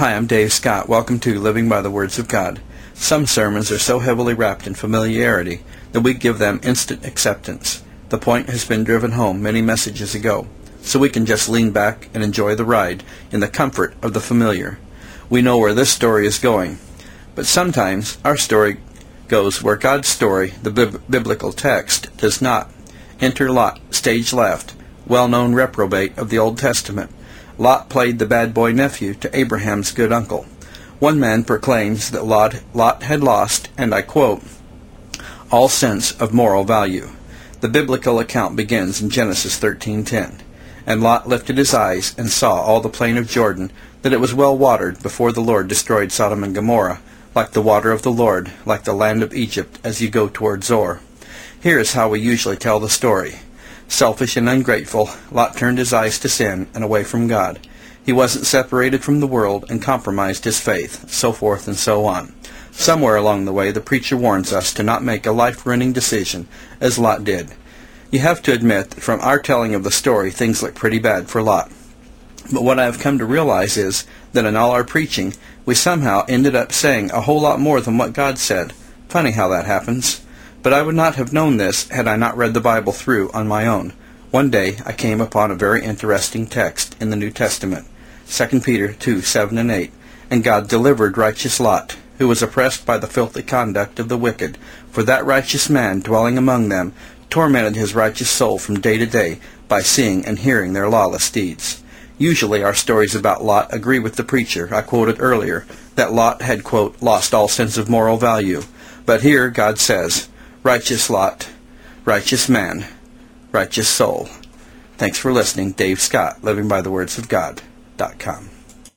Hi, I'm Dave Scott. Welcome to Living by the Words of God. Some sermons are so heavily wrapped in familiarity that we give them instant acceptance. The point has been driven home many messages ago, so we can just lean back and enjoy the ride in the comfort of the familiar. We know where this story is going, but sometimes our story goes where God's story, the biblical text, does not. Enter Lot, stage left, well-known reprobate of the Old Testament. Lot played the bad boy nephew to Abraham's good uncle. One man proclaims that Lot had lost, and I quote, all sense of moral value. The biblical account begins in Genesis 13:10. And Lot lifted his eyes and saw all the plain of Jordan, that it was well watered before the Lord destroyed Sodom and Gomorrah, like the water of the Lord, like the land of Egypt, as you go toward Zoar. Here is how we usually tell the story. Selfish and ungrateful, Lot turned his eyes to sin and away from God. He wasn't separated from the world and compromised his faith, so forth and so on. Somewhere along the way, the preacher warns us to not make a life-ruining decision, as Lot did. You have to admit that from our telling of the story, things look pretty bad for Lot. But what I have come to realize is that in all our preaching, we somehow ended up saying a whole lot more than what God said. Funny how that happens. But I would not have known this had I not read the Bible through on my own. One day I came upon a very interesting text in the New Testament, 2 Peter 2:7 and 8, and God delivered righteous Lot, who was oppressed by the filthy conduct of the wicked, for that righteous man dwelling among them tormented his righteous soul from day to day by seeing and hearing their lawless deeds. Usually our stories about Lot agree with the preacher I quoted earlier, that Lot had, quote, lost all sense of moral value. But here God says, righteous Lot, righteous man, righteous soul. Thanks for listening. Dave Scott, livingbythewordsofgod.com.